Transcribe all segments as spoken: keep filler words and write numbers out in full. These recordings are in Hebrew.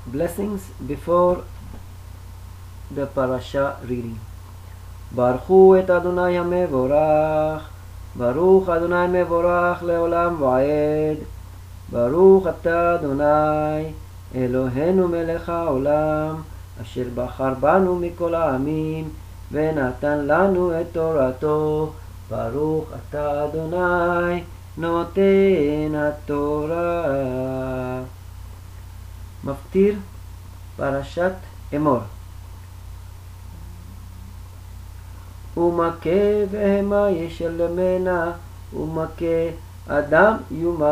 blessings before the parasha reading. ברכו את אדוני המבורך, ברוך אדוני מבורך לעולם ועד. ברוך אתה אדוני, אלוהינו מלך העולם, אשר בחר בנו מכל העמים, ונתן לנו את תורתו. ברוך אתה אדוני, נותן התורה. מפטיר, פרשת אמור. ומכה בהמה ישלמנה, ומכה אדם יומת.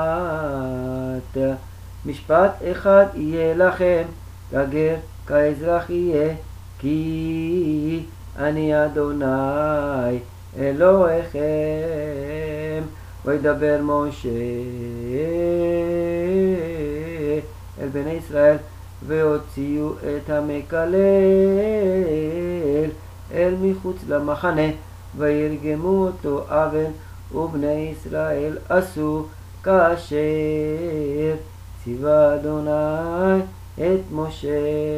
משפט אחד יהיה לכם, כגר כאזרח יהיה, כי אני אדוני אלוהיכם. וידבר משה אל בני ישראל, והוציאו את המקלל אל מחוץ למחנה, וירגמו אותו אבל, ובני ישראל עשו כאשר ציווה אדוני את משה.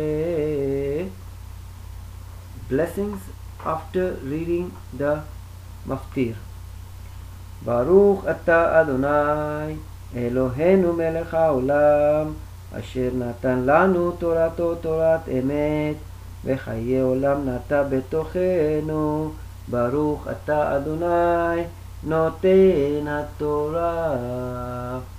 Blessings after reading the מפטיר. ברוך אתה אדוני, אלוהינו מלך העולם, אשר נתן לנו תורתו תורת אמת, וחיי עולם נטע בתוכנו. ברוך אתה אדוני, נותן התורה.